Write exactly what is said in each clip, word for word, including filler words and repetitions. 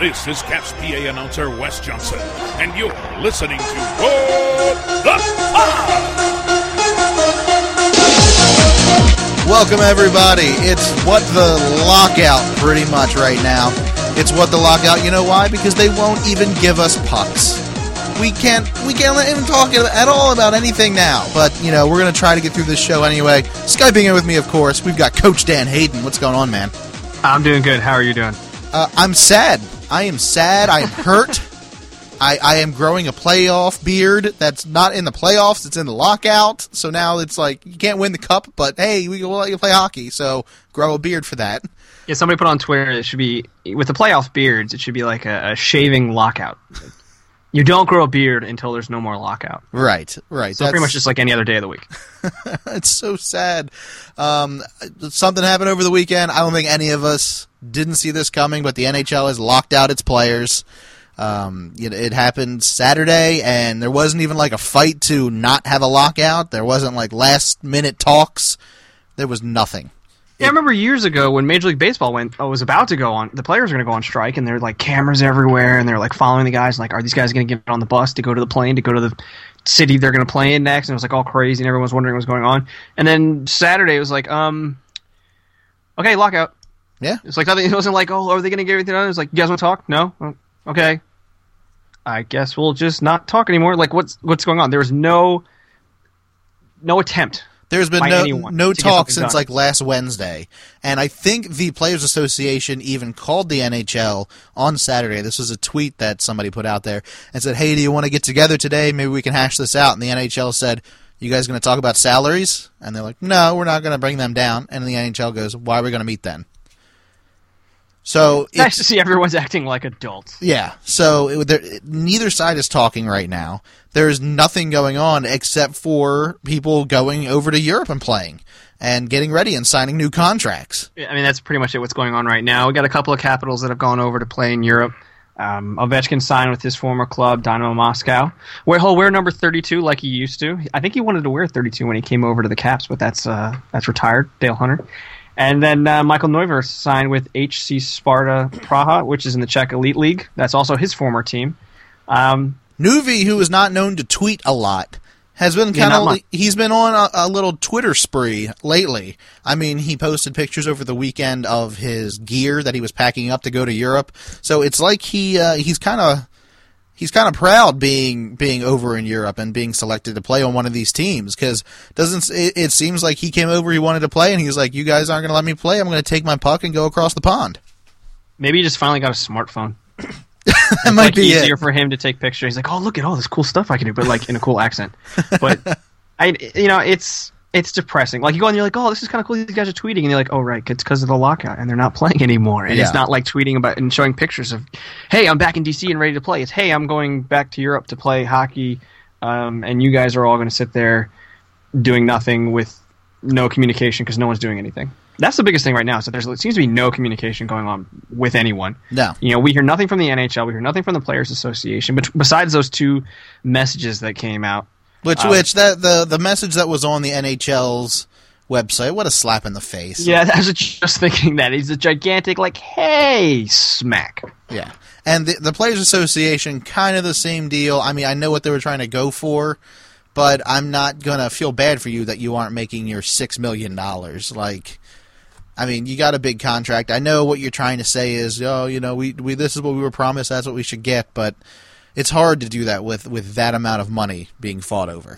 This is Caps P A announcer Wes Johnson, and you're listening to What the Pod! Welcome, everybody. It's What the Lockout pretty much right now. It's What the Lockout. You know why? Because they won't even give us pucks. We can't we can't even talk at all about anything now. But, you know, we're going to try to get through this show anyway. Skyping in with me, of course, we've got Coach Dan Hayden. What's going on, man? I'm doing good. How are you doing? Uh, I'm sad. I am sad. I am hurt. I, I am growing a playoff beard that's not in the playoffs. It's in the lockout. So now it's like, you can't win the cup, but hey, we will let you play hockey. So grow a beard for that. Yeah, somebody put on Twitter, it should be, with the playoff beards, it should be like a, a shaving lockout. You don't grow a beard until there's no more lockout. Right, right. So that's pretty much just like any other day of the week. It's so sad. Um, something happened over the weekend. I don't think any of us didn't see this coming, but the N H L has locked out its players. Um, it, it happened Saturday, and there wasn't even like a fight to not have a lockout. There wasn't like last-minute talks. There was nothing. Yeah, I remember years ago when Major League Baseball went, oh, was about to go on, the players were going to go on strike, and there were like cameras everywhere, and they're like following the guys, like, are these guys going to get on the bus to go to the plane, to go to the city they're going to play in next? And it was like all crazy, and everyone was wondering what was going on. And then Saturday it was like, um, okay, lockout. Yeah. It's like nothing. It wasn't like, oh, are they going to get everything done? It was like, you guys want to talk? No? Oh, okay. I guess we'll just not talk anymore. Like, what's what's going on? There was no no attempt. There's been no no talk since done. like last Wednesday, and I think the Players Association even called the N H L on Saturday. This was a tweet that somebody put out there and said, "Hey, do you want to get together today? Maybe we can hash this out." And the N H L said, "You guys going to talk about salaries?" And they're like, "No, we're not going to bring them down." And the N H L goes, "Why are we going to meet then?" So it's nice to see everyone's acting like adults. Yeah. So it, there, neither side is talking right now. There's nothing going on except for people going over to Europe and playing and getting ready and signing new contracts. I mean, that's pretty much it. What's going on right now? We got a couple of Capitals that have gone over to play in Europe. Um, Ovechkin signed with his former club, Dynamo Moscow, where he'll wear number thirty-two like he used to. I think he wanted to wear thirty-two when he came over to the Caps, but that's uh, that's retired. Dale Hunter. And then uh, Michael Neuvirth signed with H C Sparta Praha, which is in the Czech Elite League. That's also his former team. Um, Nuvi, who is not known to tweet a lot, has been kind of yeah, he's been on a, a little Twitter spree lately. I mean, he posted pictures over the weekend of his gear that he was packing up to go to Europe. So it's like he uh, he's kind of he's kind of proud being being over in Europe and being selected to play on one of these teams, because doesn't it, it seems like he came over, he wanted to play, and he was like, "You guys aren't going to let me play. I'm going to take my puck and go across the pond." Maybe he just finally got a smartphone. That might like be easier it. for him to take pictures. He's like, "Oh, look at all this cool stuff I can do," but like in a cool accent. But I, you know, it's it's depressing. Like you go and you're like, "Oh, this is kind of cool. These guys are tweeting," and you're like, "Oh, right, it's because of the lockout and they're not playing anymore." And yeah. It's not like tweeting about and showing pictures of, "Hey, I'm back in D C and ready to play." It's, "Hey, I'm going back to Europe to play hockey," um, and you guys are all going to sit there doing nothing with no communication because no one's doing anything. That's the biggest thing right now. So there's it seems to be no communication going on with anyone. No, you know, we hear nothing from the N H L. We hear nothing from the Players Association. But besides those two messages that came out, which uh, which that the the message that was on the N H L's website, what a slap in the face. Yeah, I was just thinking that he's a gigantic like, hey, smack. Yeah, and the the Players Association, kind of the same deal. I mean, I know what they were trying to go for, but I'm not gonna feel bad for you that you aren't making your six million dollars. Like, I mean, you got a big contract. I know what you're trying to say is, oh, you know, we we this is what we were promised. That's what we should get. But it's hard to do that with, with that amount of money being fought over.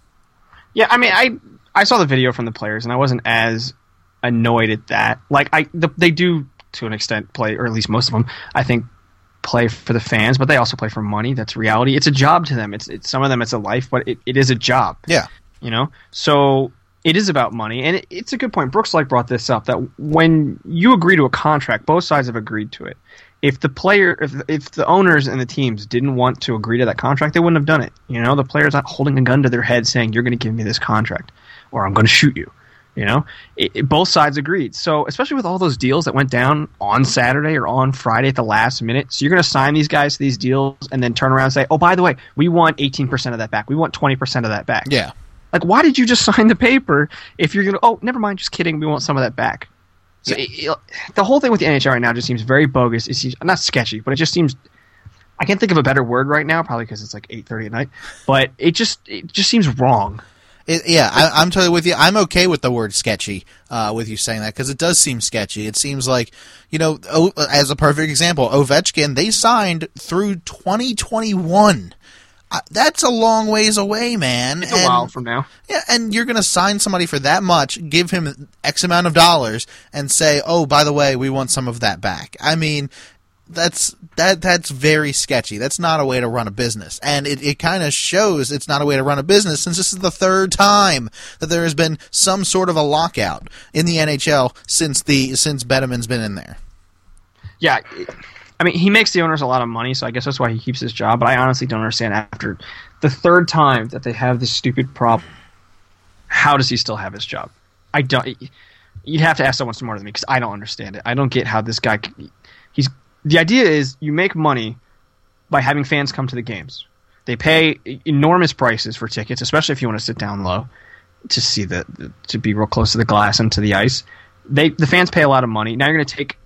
Yeah, I mean, I I saw the video from the players, and I wasn't as annoyed at that. Like, I the, they do to an extent play, or at least most of them, I think, play for the fans, but they also play for money. That's reality. It's a job to them. It's, it's some of them it's a life, but it, it is a job. Yeah, you know, so. It is about money, and it, it's a good point. Brooks Light brought this up, that when you agree to a contract, both sides have agreed to it. If the player, if if the owners and the teams didn't want to agree to that contract, they wouldn't have done it. You know, the player's not holding a gun to their head saying, "You're going to give me this contract, or I'm going to shoot you." You know, it, it, both sides agreed. So, especially with all those deals that went down on Saturday or on Friday at the last minute, so you're going to sign these guys to these deals and then turn around and say, "Oh, by the way, we want eighteen percent of that back. We want twenty percent of that back." Yeah. Like, why did you just sign the paper if you're going to, oh, never mind, just kidding, we want some of that back? So it, it, the whole thing with the N H L right now just seems very bogus. It seems not sketchy, but it just seems. I can't think of a better word right now, probably because it's like eight thirty at night. But it just it just seems wrong. It, yeah, I, I'm totally with you. I'm okay with the word sketchy, uh, with you saying that, because it does seem sketchy. It seems like, you know, o, as a perfect example, Ovechkin, they signed through twenty twenty-one. Uh, that's a long ways away, man. It's a and, while from now. Yeah, and you're going to sign somebody for that much, give him X amount of dollars, and say, oh, by the way, we want some of that back. I mean... That's that. That's very sketchy. That's not a way to run a business, and it, it kind of shows it's not a way to run a business since this is the third time that there has been some sort of a lockout in the N H L since the since Bedeman's been in there. Yeah, I mean he makes the owners a lot of money, so I guess that's why he keeps his job. But I honestly don't understand after the third time that they have this stupid problem, how does he still have his job? I don't. You'd have to ask someone smarter than me because I don't understand it. I don't get how this guy. He's The idea is you make money by having fans come to the games. They pay enormous prices for tickets, especially if you want to sit down low to see the to be real close to the glass and to the ice. They the fans pay a lot of money. Now you're going to take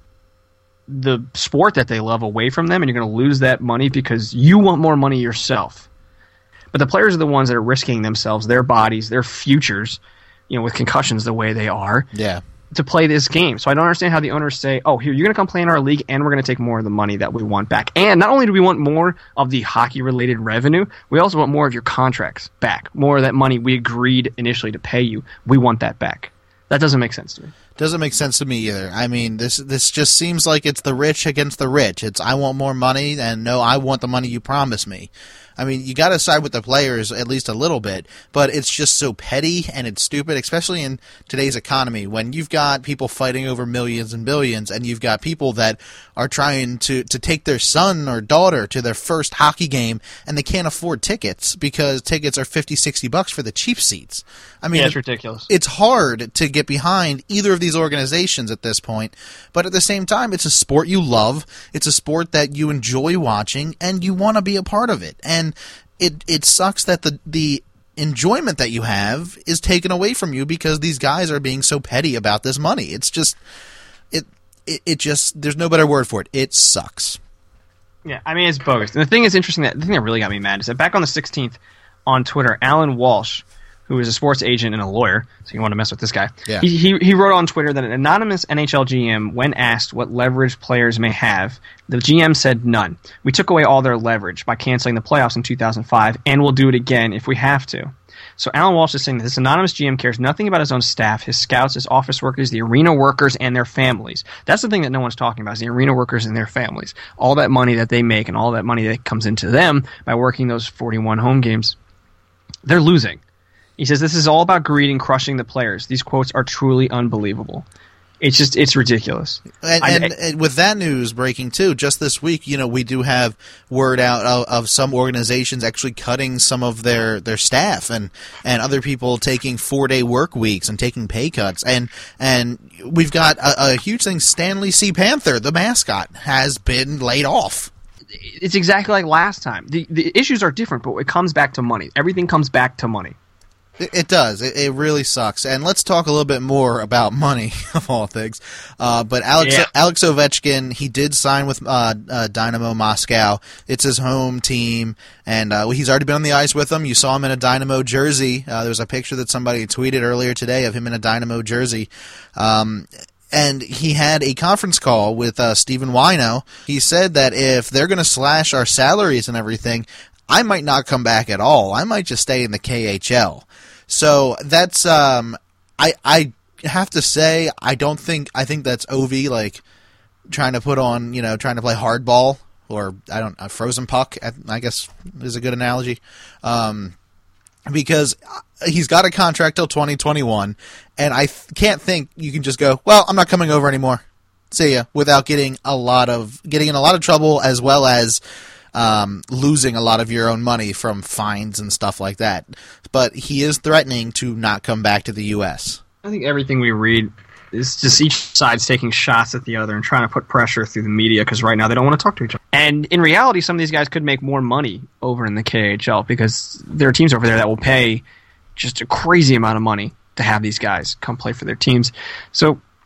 the sport that they love away from them, and you're going to lose that money because you want more money yourself. But the players are the ones that are risking themselves, their bodies, their futures, you know, with concussions the way they are. Yeah. To play this game. So I don't understand how the owners say, oh, here, you're going to come play in our league and we're going to take more of the money that we want back. And not only do we want more of the hockey-related revenue, we also want more of your contracts back. More of that money we agreed initially to pay you. We want that back. That doesn't make sense to me. Doesn't make sense to me either. I mean, this this just seems like it's the rich against the rich. It's I want more money, and no, I want the money you promised me. I mean, you got to side with the players at least a little bit, but it's just so petty and it's stupid, especially in today's economy when you've got people fighting over millions and billions, and you've got people that are trying to, to take their son or daughter to their first hockey game, and they can't afford tickets because tickets are fifty, sixty bucks for the cheap seats. I mean, yeah, it's ridiculous. It's hard to get behind either of these organizations at this point, but at the same time, it's a sport you love, it's a sport that you enjoy watching, and you want to be a part of it. And it it sucks that the the enjoyment that you have is taken away from you because these guys are being so petty about this money. It's just it it, it just there's no better word for it. It sucks. Yeah, I mean it's bogus. And the thing is interesting that the thing that really got me mad is that back on the sixteenth on Twitter, Alan Walsh, who is a sports agent and a lawyer, so you want to mess with this guy. Yeah. He, he he wrote on Twitter that an anonymous N H L G M, when asked what leverage players may have, the G M said none. We took away all their leverage by canceling the playoffs in two thousand five, and we'll do it again if we have to. So Alan Walsh is saying that this anonymous G M cares nothing about his own staff, his scouts, his office workers, the arena workers, and their families. That's the thing that no one's talking about, is the arena workers and their families. All that money that they make and all that money that comes into them by working those forty-one home games, they're losing. He says this is all about greed and crushing the players. These quotes are truly unbelievable. It's just, it's ridiculous. And, I, and, and with that news breaking too, just this week, you know, we do have word out of, of some organizations actually cutting some of their, their staff, and, and other people taking four day work weeks and taking pay cuts. And, and we've got a, a huge thing. Stanley C. Panther, the mascot, has been laid off. It's exactly like last time. The, the issues are different, but it comes back to money. Everything comes back to money. It does. It, it really sucks. And let's talk a little bit more about money, of all things. Uh, but Alex yeah. Alex Ovechkin, he did sign with uh, uh, Dynamo Moscow. It's his home team, and uh, he's already been on the ice with them. You saw him in a Dynamo jersey. Uh, there was a picture that somebody tweeted earlier today of him in a Dynamo jersey. Um, and he had a conference call with uh, Stephen Wino. He said that if they're going to slash our salaries and everything, I might not come back at all. I might just stay in the K H L. So that's um, I I have to say I don't think I think that's Ovi like trying to put on you know trying to play hardball, or I don't a frozen puck, I guess is a good analogy, um, because he's got a contract till twenty twenty-one, and I th- can't think you can just go, well, I'm not coming over anymore, see ya, without getting a lot of getting in a lot of trouble, as well as Um, losing a lot of your own money from fines and stuff like that. But he is threatening to not come back to the U S. I think everything we read is just each side's taking shots at the other and trying to put pressure through the media because right now they don't want to talk to each other. And in reality, some of these guys could make more money over in the K H L because there are teams over there that will pay just a crazy amount of money to have these guys come play for their teams. So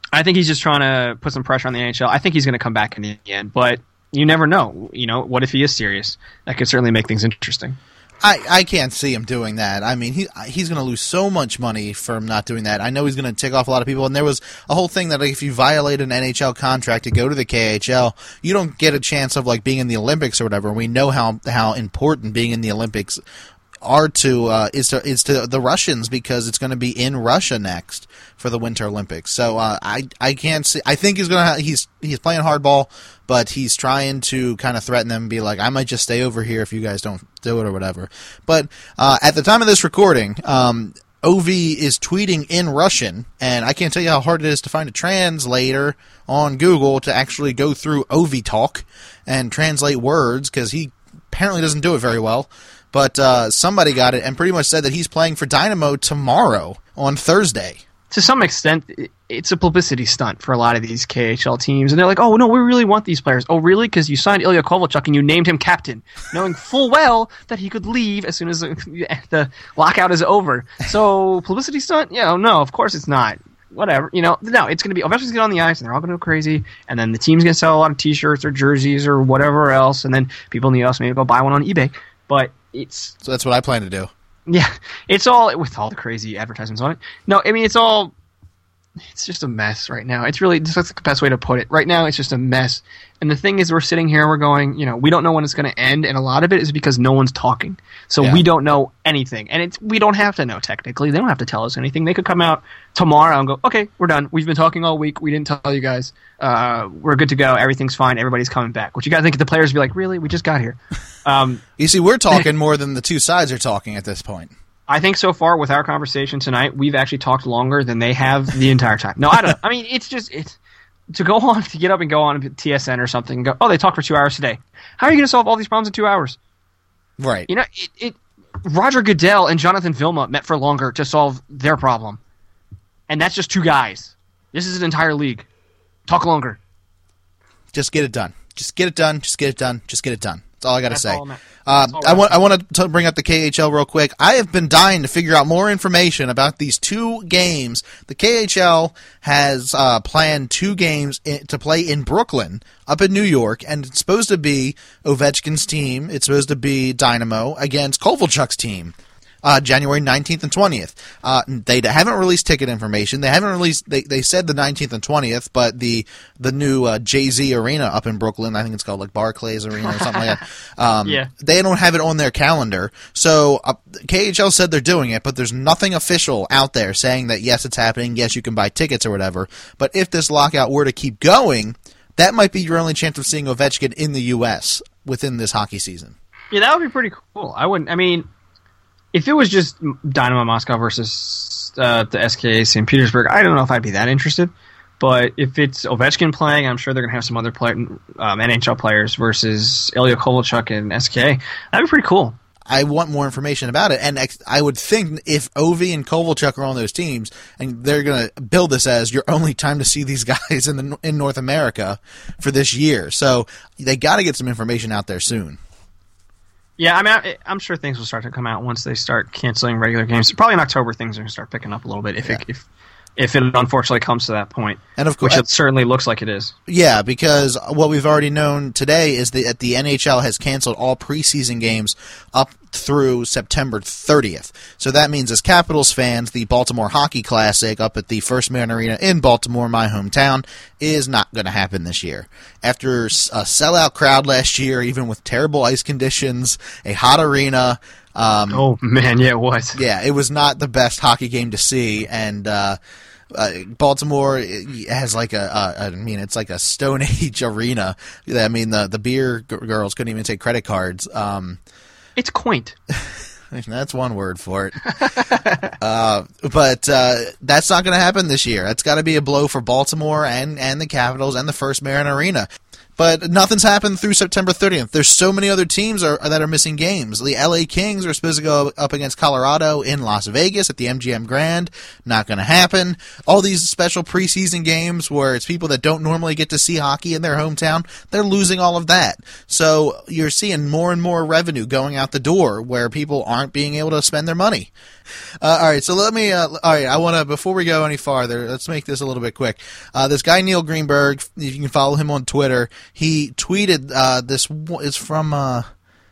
I think he's just trying to put some pressure on the N H L. I think he's going to come back in the end, but you never know. You know, what if he is serious? That could certainly make things interesting. I, I can't see him doing that. I mean, he he's going to lose so much money from not doing that. I know he's going to tick off a lot of people, and there was a whole thing that like, if you violate an N H L contract to go to the K H L, you don't get a chance of like being in the Olympics or whatever. We know how how important being in the Olympics are to uh, is to is to the Russians because it's going to be in Russia next for the Winter Olympics. So uh, I I can't see. I think he's going to he's he's playing hardball, but he's trying to kind of threaten them and be like, I might just stay over here if you guys don't do it or whatever. But uh, at the time of this recording, um, Ovi is tweeting in Russian, and I can't tell you how hard it is to find a translator on Google to actually go through Ovi Talk and translate words because he apparently doesn't do it very well. But uh, somebody got it and pretty much said that he's playing for Dynamo tomorrow on Thursday. To some extent, it's a publicity stunt for a lot of these K H L teams. And they're like, oh, no, we really want these players. Oh, really? Because you signed Ilya Kovalchuk and you named him captain, knowing full well that he could leave as soon as the lockout is over. So, publicity stunt? Yeah, no, of course it's not. Whatever. You know, no, it's going to be, eventually get on the ice and they're all going to go crazy. And then the team's going to sell a lot of t-shirts or jerseys or whatever else. And then people in the U S maybe go buy one on eBay. But it's... So that's what I plan to do. Yeah, it's all, with all the crazy advertisements on it. No, I mean, it's all, it's just a mess right now. It's really, that's the best way to put it. Right now, it's just a mess. And the thing is, we're sitting here and we're going, you know, we don't know when it's going to end, and a lot of it is because no one's talking. So yeah. we don't know anything. And it's we don't have to know, technically. They don't have to tell us anything. They could come out tomorrow and go, okay, we're done. We've been talking all week. We didn't tell you guys. Uh, we're good to go. Everything's fine. Everybody's coming back. Which you got to think the players be like, really? We just got here. Um, you see, we're talking more than the two sides are talking at this point. I think so far with our conversation tonight, we've actually talked longer than they have the entire time. No, I don't know. I mean, it's just, it's, to go on, to get up and go on T S N or something and go, oh, they talked for two hours today. How are you going to solve all these problems in two hours? Right. You know, it, it Roger Goodell and Jonathan Vilma met for longer to solve their problem. And that's just two guys. This is an entire league. Talk longer. Just get it done. Just get it done. Just get it done. Just get it done. That's all I got to say. Uh, I want I want to bring up the K H L real quick. I have been dying to figure out more information about these two games. The K H L has uh, planned two games in, to play in Brooklyn, up in New York, and it's supposed to be Ovechkin's team. It's supposed to be Dynamo against Kovalchuk's team. Uh, January nineteenth and twentieth. Uh, they haven't released ticket information. They haven't released. They, they said the nineteenth and twentieth, but the the new uh, Jay-Z Arena up in Brooklyn, I think it's called like Barclays Arena or something like that. Um, yeah. They don't have it on their calendar. So uh, K H L said they're doing it, but there's nothing official out there saying that yes, it's happening. Yes, you can buy tickets or whatever. But if this lockout were to keep going, that might be your only chance of seeing Ovechkin in the U S within this hockey season. Yeah, that would be pretty cool. I wouldn't. I mean. If it was just Dynamo Moscow versus uh, the S K A Saint Petersburg, I don't know if I'd be that interested. But if it's Ovechkin playing, I'm sure they're going to have some other play, um, N H L players versus Ilya Kovalchuk and S K A. That'd be pretty cool. I want more information about it. And I would think if Ovi and Kovalchuk are on those teams, and they're going to build this as your only time to see these guys in the in North America for this year. So they got to get some information out there soon. Yeah, I mean, I, I'm sure things will start to come out once they start canceling regular games. Probably in October, things are going to start picking up a little bit if yeah. it if if it unfortunately comes to that point. And of course, which it certainly looks like it is. Yeah, because what we've already known today is that the N H L has canceled all preseason games up through September thirtieth. So that means, as Capitals fans, the Baltimore Hockey Classic up at the First Marin Arena in Baltimore, my hometown, is not going to happen this year. After a sellout crowd last year, even with terrible ice conditions, a hot arena. Um, oh, man, yeah, it was. Yeah, it was not the best hockey game to see, and uh, uh, Baltimore has like a, a, I mean, it's like a Stone Age arena. I mean, the, the beer g- girls couldn't even take credit cards. Um, it's quaint. That's one word for it. uh, but uh, that's not going to happen this year. It's got to be a blow for Baltimore and, and the Capitals and the First Marin Arena. But nothing's happened through September thirtieth. There's so many other teams are, that are missing games. The L A Kings are supposed to go up against Colorado in Las Vegas at the M G M Grand. Not going to happen. All these special preseason games where it's people that don't normally get to see hockey in their hometown, they're losing all of that. So you're seeing more and more revenue going out the door where people aren't being able to spend their money. Uh, all right, so let me. Uh, all right, I want to. Before we go any farther, let's make this a little bit quick. Uh, this guy Neil Greenberg, you can follow him on Twitter. He tweeted uh, this is from uh,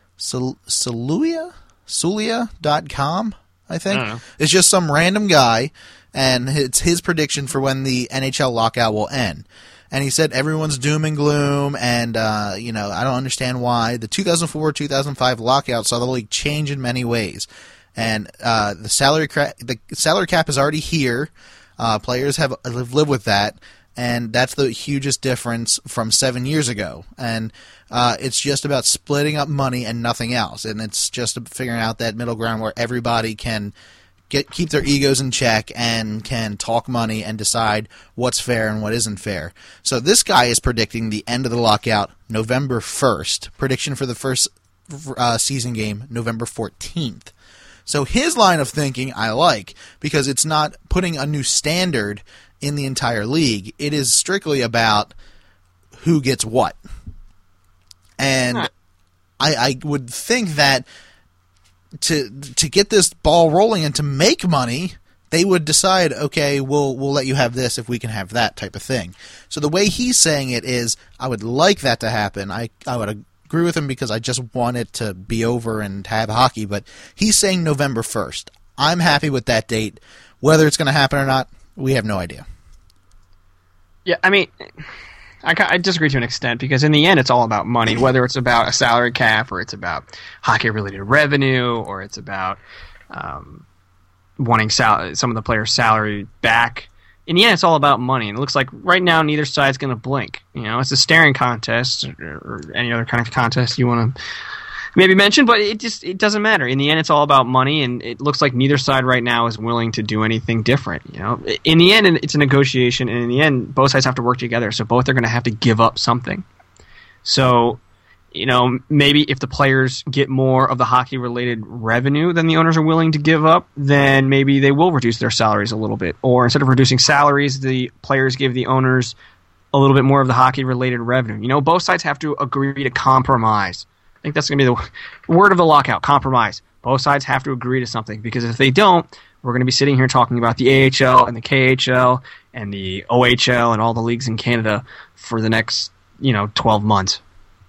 Celulia, Celulia dot com, I think. I it's just some random guy, and it's his prediction for when the N H L lockout will end. And he said everyone's doom and gloom, and uh, you know I don't understand why. The two thousand four two thousand five lockout saw the league change in many ways. And uh, the salary cra- the salary cap is already here. Uh, players have, have lived with that, and that's the hugest difference from seven years ago. And uh, it's just about splitting up money and nothing else. And it's just figuring out that middle ground where everybody can get keep their egos in check and can talk money and decide what's fair and what isn't fair. So this guy is predicting the end of the lockout November first. Prediction for the first uh, season game November fourteenth. So his line of thinking I like, because it's not putting a new standard in the entire league. It is strictly about who gets what. And huh. I, I would think that to to get this ball rolling and to make money, they would decide, okay, we'll we'll let you have this if we can have that type of thing. So the way he's saying it is, I would like that to happen. I, I would agree with him because I just want it to be over and have hockey, but he's saying November first. I'm happy with that date. Whether it's going to happen or not, we have no idea. Yeah, I mean, I, I disagree to an extent, because in the end it's all about money, whether it's about a salary cap or it's about hockey-related revenue or it's about um, wanting sal- some of the players' salary back. In the end, it's all about money, and it looks like right now neither side's going to blink. You know, it's a staring contest, or, or any other kind of contest you want to maybe mention, but it just it doesn't matter. In the end, it's all about money, and it looks like neither side right now is willing to do anything different. You know, in the end, it's a negotiation, and in the end, both sides have to work together. So both are going to have to give up something. So, you know, maybe if the players get more of the hockey-related revenue than the owners are willing to give up, then maybe they will reduce their salaries a little bit. Or instead of reducing salaries, the players give the owners a little bit more of the hockey-related revenue. You know, both sides have to agree to compromise. I think that's going to be the word of the lockout, compromise. Both sides have to agree to something, because if they don't, we're going to be sitting here talking about the A H L and the K H L and the O H L and all the leagues in Canada for the next, you know, twelve months.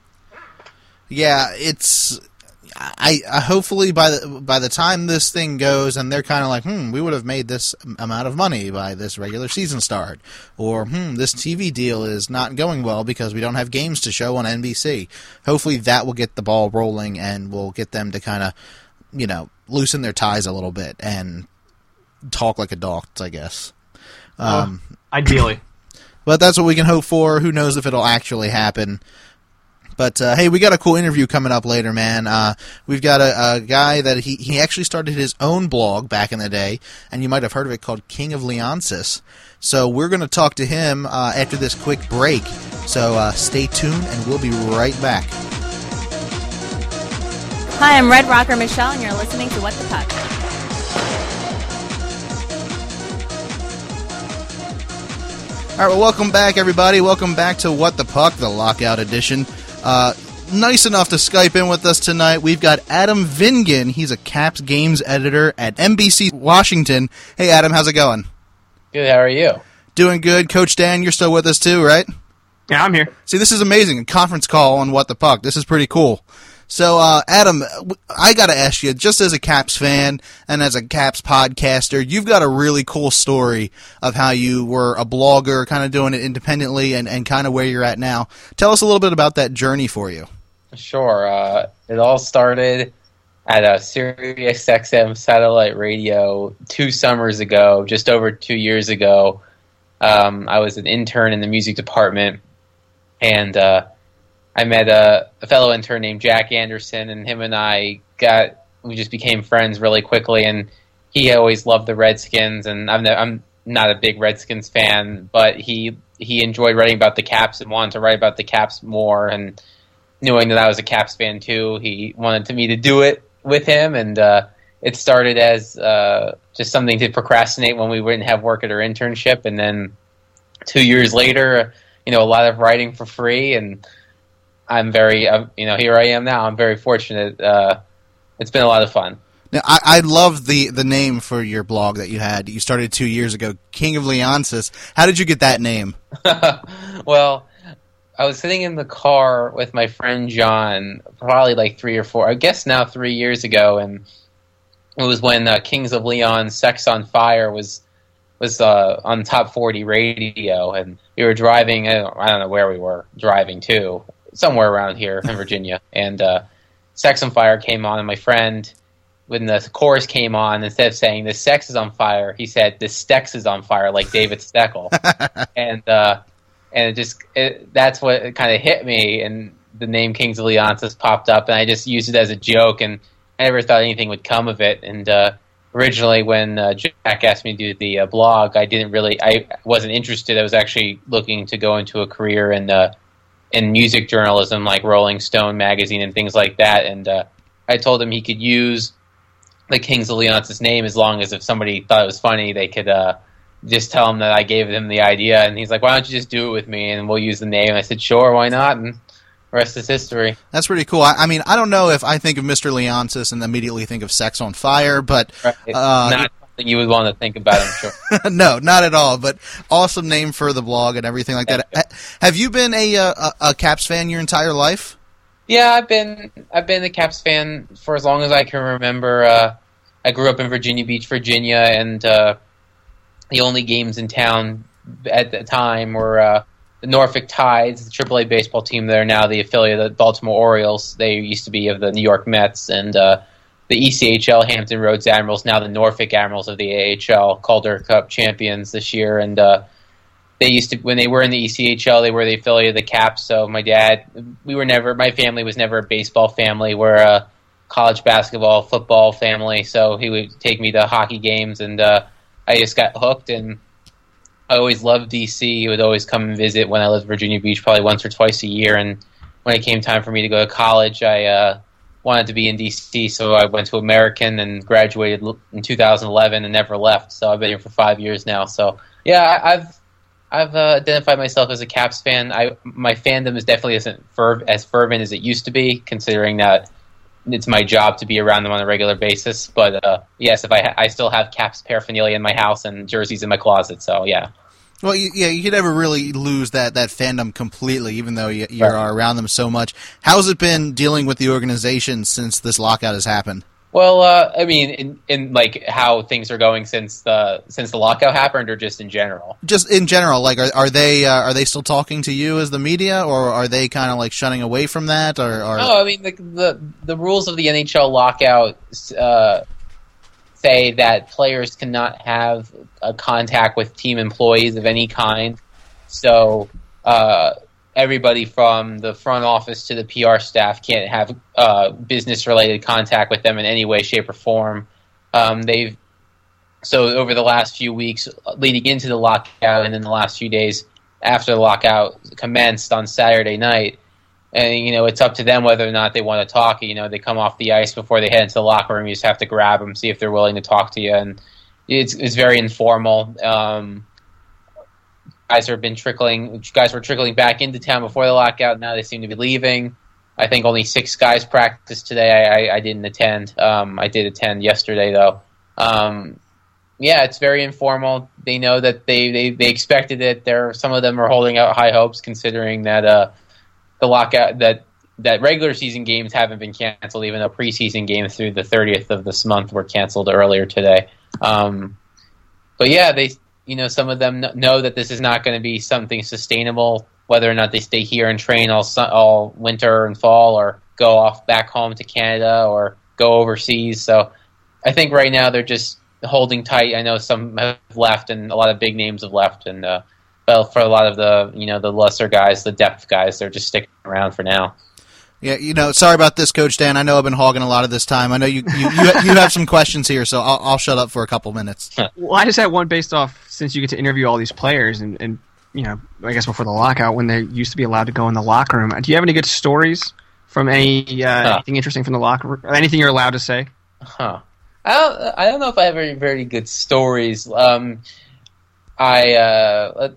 Yeah, it's. I, I hopefully by the by the time this thing goes and they're kind of like, hmm, we would have made this amount of money by this regular season start, or hmm, this T V deal is not going well because we don't have games to show on N B C. Hopefully that will get the ball rolling and will get them to kind of, you know, loosen their ties a little bit and talk like adults, I guess. Um, oh, ideally, but that's what we can hope for. Who knows if it'll actually happen? But, uh, hey, we got a cool interview coming up later, man. Uh, we've got a, a guy that he, he actually started his own blog back in the day, and you might have heard of it, called King of Leonsis. So we're going to talk to him uh, after this quick break. So uh, stay tuned, and we'll be right back. Hi, I'm Red Rocker Michelle, and you're listening to What the Puck. All right, well, welcome back, everybody. Welcome back to What the Puck, the Lockout Edition. Uh, nice enough to Skype in with us tonight. We've got Adam Vingan. He's a Caps games editor at N B C Washington. Hey, Adam, how's it going? Good, how are you? Doing good. Coach Dan, you're still with us too, right? Yeah, I'm here. See, this is amazing. A conference call on What the Puck. This is pretty cool. So, uh, Adam, I got to ask you, just as a Caps fan and as a Caps podcaster, you've got a really cool story of how you were a blogger, kind of doing it independently, and, and kind of where you're at now. Tell us a little bit about that journey for you. Sure. Uh, it all started at a Sirius X M satellite radio two summers ago, just over two years ago. Um, I was an intern in the music department, and uh, I met a, a fellow intern named Jack Anderson, and him and I got we just became friends really quickly. And he always loved the Redskins, and I'm no, I'm not a big Redskins fan, but he he enjoyed writing about the Caps and wanted to write about the Caps more. And knowing that I was a Caps fan too, he wanted to me to do it with him. And uh, it started as uh, just something to procrastinate when we wouldn't have work at our internship. And then two years later, you know, a lot of writing for free. And I'm very, uh, you know, here I am now. I'm very fortunate. Uh, it's been a lot of fun. Now, I, I love the, the name for your blog that you had. You started two years ago, King of Leonsis. How did you get that name? Well, I was sitting in the car with my friend John, probably like three or four, I guess now three years ago, and it was when uh, Kings of Leon, Sex on Fire was was uh, on Top forty radio, and we were driving, I don't, I don't know where we were driving to, somewhere around here in Virginia, and uh, Sex on Fire came on, and my friend, when the chorus came on, instead of saying "the sex is on fire," he said "the Stex is on fire," like David Steckel, and uh, and it just it, that's what kind of hit me, and the name Kings of Leonsis popped up, and I just used it as a joke, and I never thought anything would come of it. And uh, originally, when uh, Jack asked me to do the uh, blog, I didn't really, I wasn't interested. I was actually looking to go into a career in uh, in music journalism, like Rolling Stone magazine and things like that. And uh, I told him he could use the Kings of Leonsis name as long as if somebody thought it was funny, they could uh, just tell him that I gave him the idea. And he's like, "Why don't you just do it with me and we'll use the name?" And I said, "Sure, why not?" And the rest is history. That's pretty cool. I, I mean, I don't know if I think of Mister Leonsis and immediately think of Sex on Fire, but right. uh, not something you would want to think about, I'm sure. No, not at all. But awesome name for the blog and everything like that. Ha- have you been a, a a Caps fan your entire life? Yeah, I've been I've been a Caps fan for as long as I can remember. Uh, I grew up in Virginia Beach, Virginia, and uh, the only games in town at the time were uh, the Norfolk Tides, the triple A baseball team. They're now the affiliate of the Baltimore Orioles. They used to be of the New York Mets, and uh, the E C H L, Hampton Roads Admirals, now the Norfolk Admirals of the A H L, Calder Cup champions this year. And uh, they used to, when they were in the E C H L, they were the affiliate of the Caps. So my dad, we were never, my family was never a baseball family. We're a college basketball, football family. So he would take me to hockey games, and uh, I just got hooked. And I always loved D C. He would always come and visit when I lived in Virginia Beach, probably once or twice a year. And when it came time for me to go to college, I uh, wanted to be in D C, so I went to American and graduated in two thousand eleven and never left. So I've been here for five years now. So yeah, I've I've uh, identified myself as a Caps fan. I my fandom is definitely isn't ferv- as fervent as it used to be, considering that it's my job to be around them on a regular basis. But uh, yes, if I ha- I still have Caps paraphernalia in my house and jerseys in my closet. So yeah. Well, you, yeah, you could never really lose that, that fandom completely, even though you, you right. are around them so much. How's it been dealing with the organization since this lockout has happened? Well, uh, I mean, in, in like how things are going since the since the lockout happened, or just in general? Just in general, like are are they uh, are they still talking to you as the media, or are they kind of like shunning away from that? Or, or... no, I mean the, the the rules of the N H L lockout uh, say that players cannot have a contact with team employees of any kind. So uh, everybody from the front office to the P R staff can't have uh, business-related contact with them in any way, shape, or form. Um, they've so over the last few weeks leading into the lockout, and in the last few days after the lockout commenced on Saturday night, and you know it's up to them whether or not they want to talk. You know, they come off the ice before they head into the locker room. You just have to grab them, see if they're willing to talk to you, and it's it's very informal. Um, guys have been trickling. Guys were trickling back into town before the lockout. Now they seem to be leaving. I think only six guys practiced today. I, I, I didn't attend. Um, I did attend yesterday though. Um, yeah, it's very informal. They know that they, they, they expected it. There, some of them are holding out high hopes, considering that uh, the lockout that that regular season games haven't been canceled, even though preseason games through the thirtieth of this month were canceled earlier today. Um, but yeah, they, you know, some of them know that this is not going to be something sustainable, whether or not they stay here and train all all winter and fall, or go off back home to Canada or go overseas. So I think right now they're just holding tight. I know some have left, and a lot of big names have left, and uh, but for a lot of the, you know, the lesser guys, the depth guys, they're just sticking around for now. Yeah, you know, sorry about this, Coach Dan. I know I've been hogging a lot of this time. I know you you, you, you have some questions here, so I'll, I'll shut up for a couple minutes. Well, I just had one based off, since you get to interview all these players, and, and you know, I guess before the lockout, when they used to be allowed to go in the locker room. Do you have any good stories from any uh, huh. anything interesting from the locker room? Anything you're allowed to say? Huh. I don't. I don't know if I have very very good stories. Um, I uh,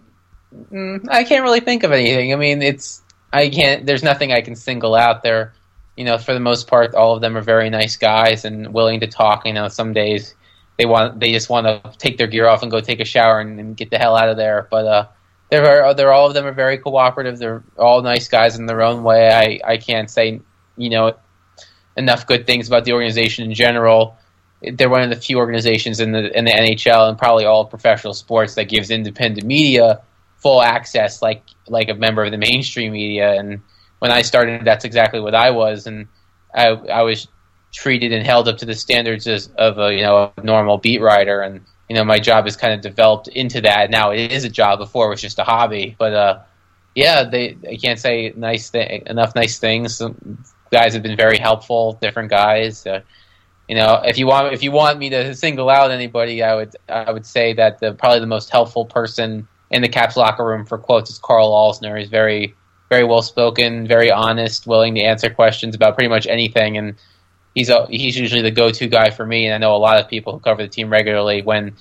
I can't really think of anything. I mean, it's I can't. There's nothing I can single out there. You know, for the most part, all of them are very nice guys and willing to talk. You know, some days they want they just want to take their gear off and go take a shower and, and get the hell out of there. But uh, they're they're all of them are very cooperative. They're all nice guys in their own way. I, I can't say you know enough good things about the organization in general. They're one of the few organizations in the in the N H L and probably all professional sports that gives independent media full access, like like a member of the mainstream media. And when I started, that's exactly what I was, and I, I was treated and held up to the standards as, of a you know a normal beat writer, and you know my job has kind of developed into that. Now it is a job. Before it was just a hobby, but uh, yeah, they I can't say nice th- enough nice things. Some guys have been very helpful. Different guys. Uh, you know, if you want if you want me to single out anybody, I would I would say that the probably the most helpful person in the Caps locker room for quotes is Carl Alsner. He's very very well spoken, very honest, willing to answer questions about pretty much anything, and he's a, he's usually the go-to guy for me. And I know a lot of people who cover the team regularly. When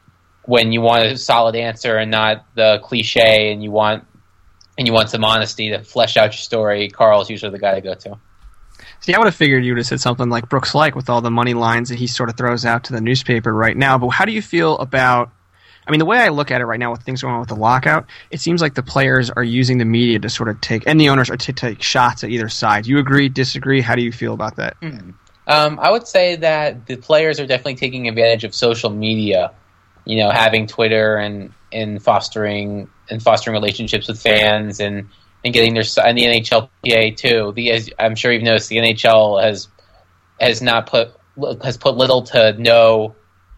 when you want a solid answer and not the cliche, and you want and you want some honesty to flesh out your story, Carl's usually the guy to go to. See, I would have figured you would have said something like Brooks Laich with all the money lines that he sort of throws out to the newspaper right now. But how do you feel about? I mean, the way I look at it right now with things going on with the lockout, it seems like the players are using the media to sort of take, and the owners are to take shots at either side. Do you agree, disagree? How do you feel about that? Mm-hmm. Um, I would say that the players are definitely taking advantage of social media, you know, having Twitter and, and fostering and fostering relationships with fans and, and getting their and the N H L P A too. The as I'm sure you've noticed, the N H L has has not put has put little to no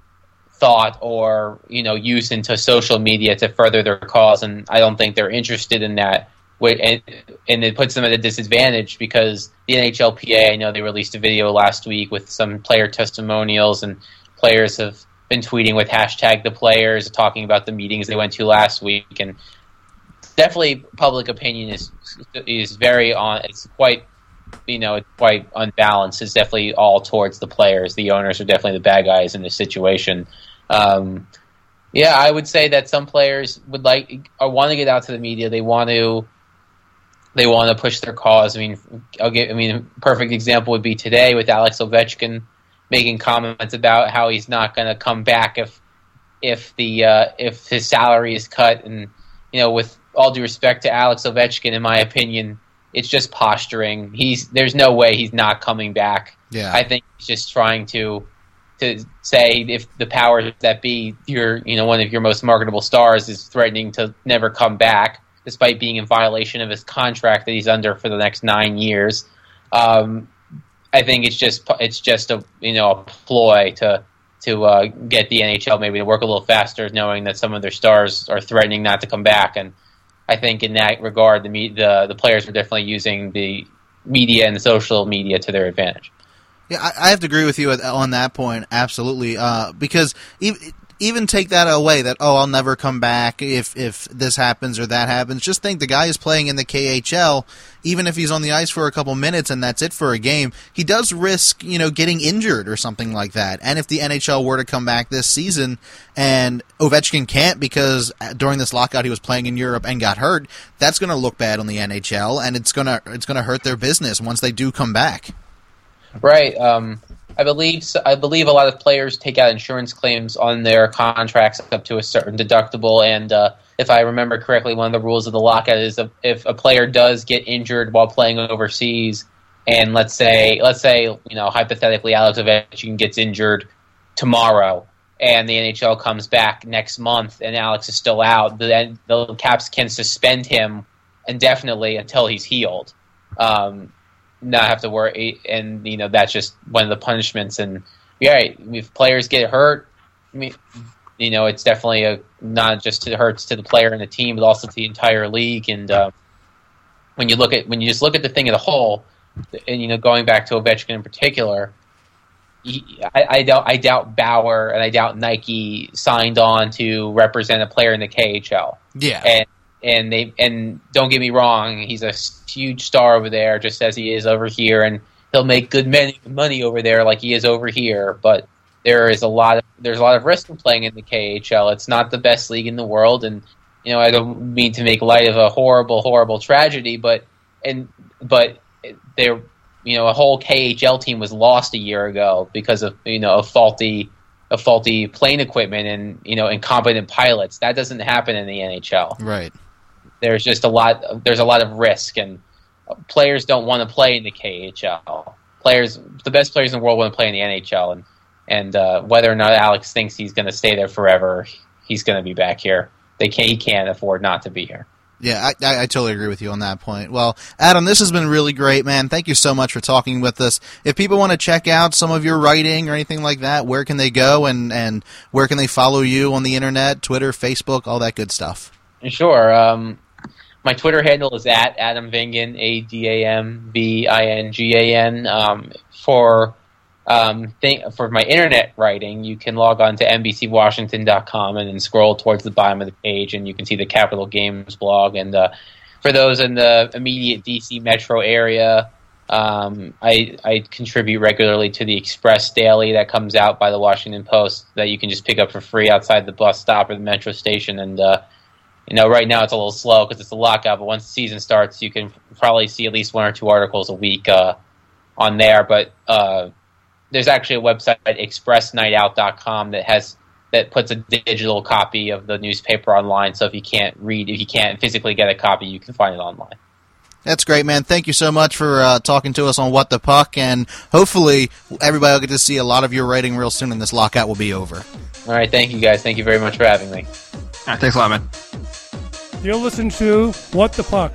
thought or you know use into social media to further their cause, and I don't think they're interested in that. And, and it puts them at a disadvantage because the N H L P A, I know they released a video last week with some player testimonials, and players have been tweeting with hashtag the players, talking about the meetings they went to last week, and definitely public opinion is is very on. It's quite you know it's quite unbalanced. It's definitely all towards the players. The owners are definitely the bad guys in this situation. Um, yeah, I would say that some players would like or want to get out to the media. They want to. They want to push their cause. I mean, I'll get. I mean, a perfect example would be today with Alex Ovechkin making comments about how he's not going to come back if if the uh, if his salary is cut. And you know, with all due respect to Alex Ovechkin, in my opinion, it's just posturing. He's there's no way he's not coming back. Yeah, I think he's just trying to to say if the powers that be, your you know one of your most marketable stars is threatening to never come back, despite being in violation of his contract that he's under for the next nine years. Um, I think it's just it's just a you know a ploy to to uh, get the N H L maybe to work a little faster, knowing that some of their stars are threatening not to come back. And I think in that regard, the the the players are definitely using the media and the social media to their advantage. Yeah, I, I have to agree with you on that point, absolutely, uh, because even. Even take that away, that, oh, I'll never come back if, if this happens or that happens. Just think the guy is playing in the K H L, even if he's on the ice for a couple minutes and that's it for a game, he does risk, you know, getting injured or something like that. And if the N H L were to come back this season and Ovechkin can't because during this lockout he was playing in Europe and got hurt, that's going to look bad on the N H L, and it's going to it's going to hurt their business once they do come back. Right. Um I believe I believe a lot of players take out insurance claims on their contracts up to a certain deductible, and uh, if I remember correctly, one of the rules of the lockout is if a player does get injured while playing overseas, and let's say let's say you know hypothetically Alex Ovechkin gets injured tomorrow, and the N H L comes back next month, and Alex is still out, the the Caps can suspend him indefinitely until he's healed. Um, not have to worry, and you know that's just one of the punishments. And yeah, if players get hurt, I mean, you know it's definitely a not just to hurts to the player and the team, but also to the entire league. And uh, when you look at when you just look at the thing as a whole, and you know going back to Ovechkin in particular, he, I, I doubt I doubt Bauer and I doubt Nike signed on to represent a player in the K H L. Yeah, and and they and don't get me wrong, he's a huge star over there, just as he is over here, and he'll make good money money over there like he is over here. But there is a lot of there's a lot of risk in playing in the K H L. It's not the best league in the world, and you know I don't mean to make light of a horrible, horrible tragedy, but and but there, you know, a whole K H L team was lost a year ago because of you know a faulty. of faulty plane equipment and you know incompetent pilots. That doesn't happen in the N H L. Right. There's just a lot. There's a lot of risk, and players don't want to play in the K H L. Players, the best players in the world, want to play in the N H L, and and uh, whether or not Alex thinks he's going to stay there forever, he's going to be back here. They can't. He can't afford not to be here. Yeah, I, I, I totally agree with you on that point. Well, Adam, this has been really great, man. Thank you so much for talking with us. If people want to check out some of your writing or anything like that, where can they go, and, and where can they follow you on the internet, Twitter, Facebook, all that good stuff? Sure. Um, my Twitter handle is at Adam Vingan, A D A M V I N G A N. Um, for um, th- for my internet writing, you can log on to N B C Washington dot com and then scroll towards the bottom of the page, and you can see the Capital Games blog. And uh, for those in the immediate D C metro area, um, I, I contribute regularly to the Express Daily that comes out by the Washington Post that you can just pick up for free outside the bus stop or the metro station. And uh, you know, right now it's a little slow because it's a lockout, but once the season starts, you can probably see at least one or two articles a week uh, on there. But uh, there's actually a website at express night out dot com that has that puts a digital copy of the newspaper online. So if you can't read, if you can't physically get a copy, you can find it online. That's great, man. Thank you so much for uh, talking to us on What the Puck, and hopefully everybody will get to see a lot of your writing real soon, and this lockout will be over. All right, thank you guys. Thank you very much for having me. All right, thanks a lot, man. You'll listen to What the Puck.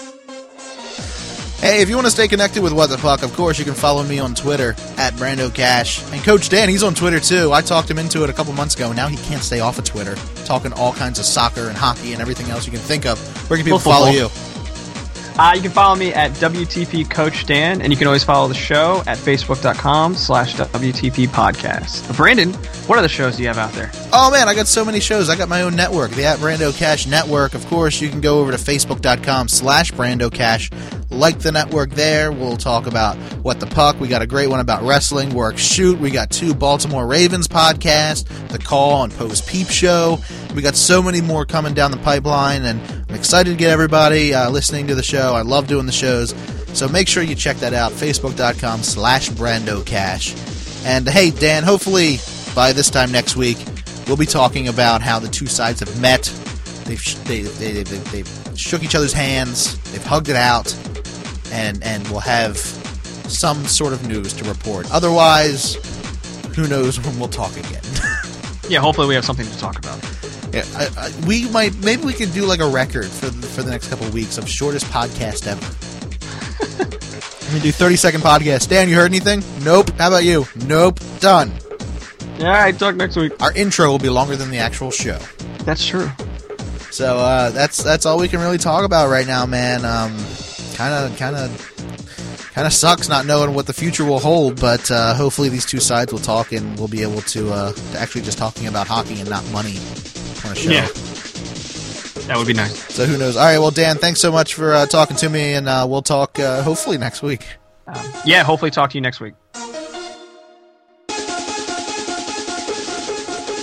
Hey, if you want to stay connected with What the Puck, of course, you can follow me on Twitter, at Brando Cash. And Coach Dan, he's on Twitter, too. I talked him into it a couple months ago, and now he can't stay off of Twitter, talking all kinds of soccer and hockey and everything else you can think of. Where can people Football. follow you? Uh, you can follow me at W T P Coach Dan, and you can always follow the show at facebook.com slash WTP Podcast. Brandon, what other shows do you have out there? Oh, man, I got so many shows. I got my own network, the at Brando Cash Network. Of course, you can go over to facebook.com slash Brando Cash. Like the network there. We'll talk about What the Puck. We got a great one about wrestling, Work Shoot. We got two Baltimore Ravens podcasts, The Call and Post Peep Show. We got so many more coming down the pipeline, and I'm excited to get everybody uh, listening to the show. I love doing the shows. So make sure you check that out, facebook.com slash Brando Cash. And hey, Dan, hopefully by this time next week, we'll be talking about how the two sides have met. They've, sh- they, they, they, they, they've shook each other's hands. They've hugged it out. And, and we'll have some sort of news to report. Otherwise, who knows when we'll talk again. Yeah, hopefully we have something to talk about. Yeah, I, I, we might maybe we could do like a record for the, for the next couple of weeks of shortest podcast ever. We do thirty second podcast. Dan, you heard anything? Nope. How about you? Nope. Done. Yeah, all right, talk next week. Our intro will be longer than the actual show. That's true. So uh, that's that's all we can really talk about right now, man. Um, kind of kind of kind of sucks not knowing what the future will hold, but uh, hopefully these two sides will talk and we'll be able to, uh, to actually just talking about hockey and not money on a show. Yeah. That would be nice. So who knows? All right, well, Dan, thanks so much for uh, talking to me, and uh, we'll talk uh, hopefully next week. Um, yeah, hopefully talk to you next week.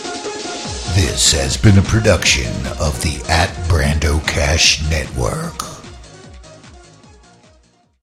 This has been a production of the At Brando Cash Network.